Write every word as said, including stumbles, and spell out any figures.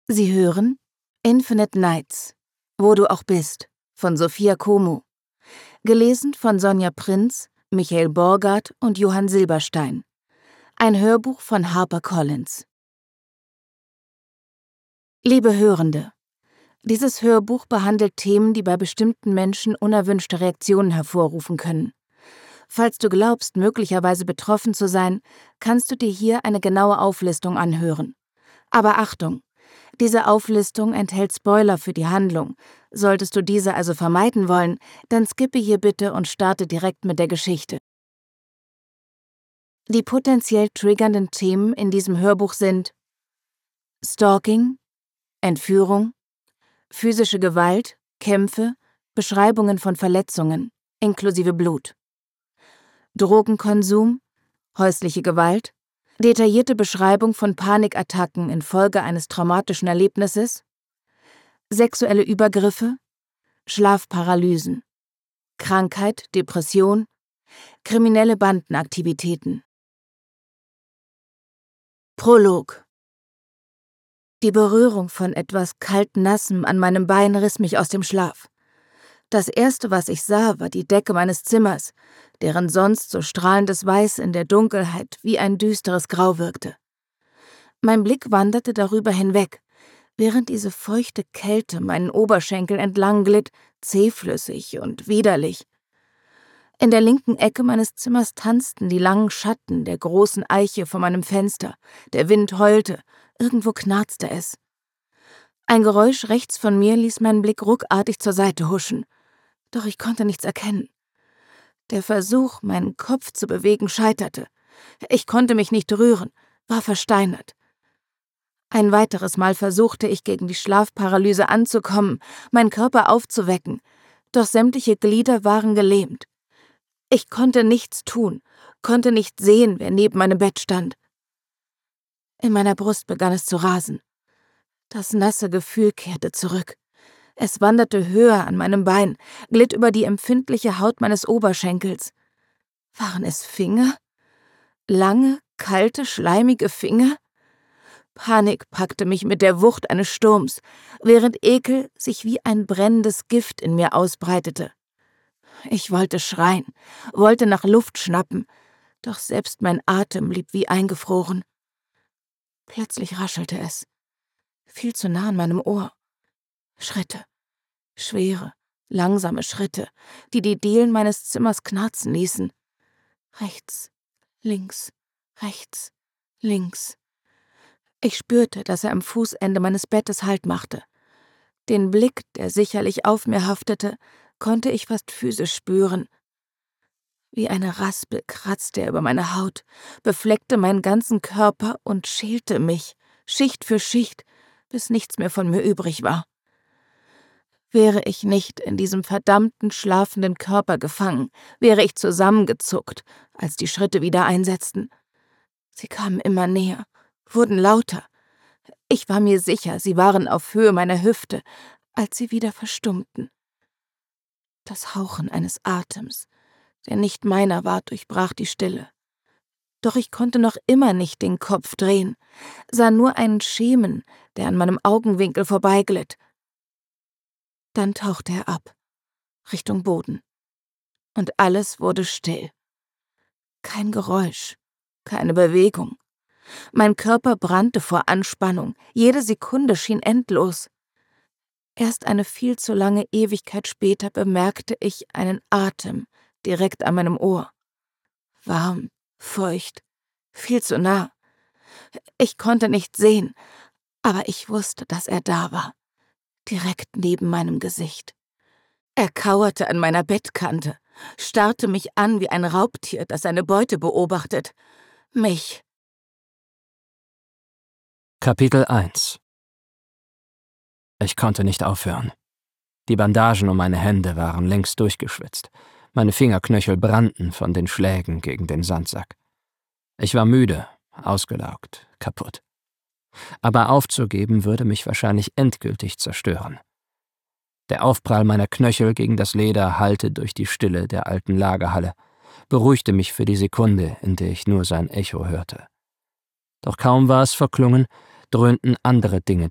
Sie hören Infinite Nights, wo du auch bist, von Sophia Como. Gelesen von Sonja Prinz, Michael Borgard und Johann Silberstein. Ein Hörbuch von HarperCollins. Liebe Hörende, dieses Hörbuch behandelt Themen, die bei bestimmten Menschen unerwünschte Reaktionen hervorrufen können. Falls du glaubst, möglicherweise betroffen zu sein, kannst du dir hier eine genaue Auflistung anhören. Aber Achtung! Diese Auflistung enthält Spoiler für die Handlung. Solltest du diese also vermeiden wollen, dann skippe hier bitte und starte direkt mit der Geschichte. Die potenziell triggernden Themen in diesem Hörbuch sind Stalking, Entführung, physische Gewalt, Kämpfe, Beschreibungen von Verletzungen, inklusive Blut, Drogenkonsum, häusliche Gewalt, detaillierte Beschreibung von Panikattacken infolge eines traumatischen Erlebnisses, sexuelle Übergriffe, Schlafparalysen, Krankheit, Depression, kriminelle Bandenaktivitäten. Prolog. Die Berührung von etwas Kaltnassem an meinem Bein riss mich aus dem Schlaf. Das Erste, was ich sah, war die Decke meines Zimmers, deren sonst so strahlendes Weiß in der Dunkelheit wie ein düsteres Grau wirkte. Mein Blick wanderte darüber hinweg, während diese feuchte Kälte meinen Oberschenkel entlang glitt, zähflüssig und widerlich. In der linken Ecke meines Zimmers tanzten die langen Schatten der großen Eiche vor meinem Fenster. Der Wind heulte, irgendwo knarzte es. Ein Geräusch rechts von mir ließ meinen Blick ruckartig zur Seite huschen. Doch ich konnte nichts erkennen. Der Versuch, meinen Kopf zu bewegen, scheiterte. Ich konnte mich nicht rühren, war versteinert. Ein weiteres Mal versuchte ich, gegen die Schlafparalyse anzukommen, meinen Körper aufzuwecken, doch sämtliche Glieder waren gelähmt. Ich konnte nichts tun, konnte nicht sehen, wer neben meinem Bett stand. In meiner Brust begann es zu rasen. Das nasse Gefühl kehrte zurück. Es wanderte höher an meinem Bein, glitt über die empfindliche Haut meines Oberschenkels. Waren es Finger? Lange, kalte, schleimige Finger? Panik packte mich mit der Wucht eines Sturms, während Ekel sich wie ein brennendes Gift in mir ausbreitete. Ich wollte schreien, wollte nach Luft schnappen, doch selbst mein Atem blieb wie eingefroren. Plötzlich raschelte es, viel zu nah an meinem Ohr. Schritte, schwere, langsame Schritte, die die Dielen meines Zimmers knarzen ließen. Rechts, links, rechts, links. Ich spürte, dass er am Fußende meines Bettes Halt machte. Den Blick, der sicherlich auf mir haftete, konnte ich fast physisch spüren. Wie eine Raspel kratzte er über meine Haut, befleckte meinen ganzen Körper und schälte mich, Schicht für Schicht, bis nichts mehr von mir übrig war. Wäre ich nicht in diesem verdammten, schlafenden Körper gefangen, wäre ich zusammengezuckt, als die Schritte wieder einsetzten. Sie kamen immer näher, wurden lauter. Ich war mir sicher, sie waren auf Höhe meiner Hüfte, als sie wieder verstummten. Das Hauchen eines Atems, der nicht meiner war, durchbrach die Stille. Doch ich konnte noch immer nicht den Kopf drehen, sah nur einen Schemen, der an meinem Augenwinkel vorbeiglitt. Dann tauchte er ab, Richtung Boden. Und alles wurde still. Kein Geräusch, keine Bewegung. Mein Körper brannte vor Anspannung, jede Sekunde schien endlos. Erst eine viel zu lange Ewigkeit später bemerkte ich einen Atem direkt an meinem Ohr. Warm, feucht, viel zu nah. Ich konnte nicht sehen, aber ich wusste, dass er da war, direkt neben meinem Gesicht. Er kauerte an meiner Bettkante, starrte mich an wie ein Raubtier, das seine Beute beobachtet. Mich. Kapitel eins. Ich konnte nicht aufhören. Die Bandagen um meine Hände waren längst durchgeschwitzt. Meine Fingerknöchel brannten von den Schlägen gegen den Sandsack. Ich war müde, ausgelaugt, kaputt. Aber aufzugeben würde mich wahrscheinlich endgültig zerstören. Der Aufprall meiner Knöchel gegen das Leder hallte durch die Stille der alten Lagerhalle, beruhigte mich für die Sekunde, in der ich nur sein Echo hörte. Doch kaum war es verklungen, dröhnten andere Dinge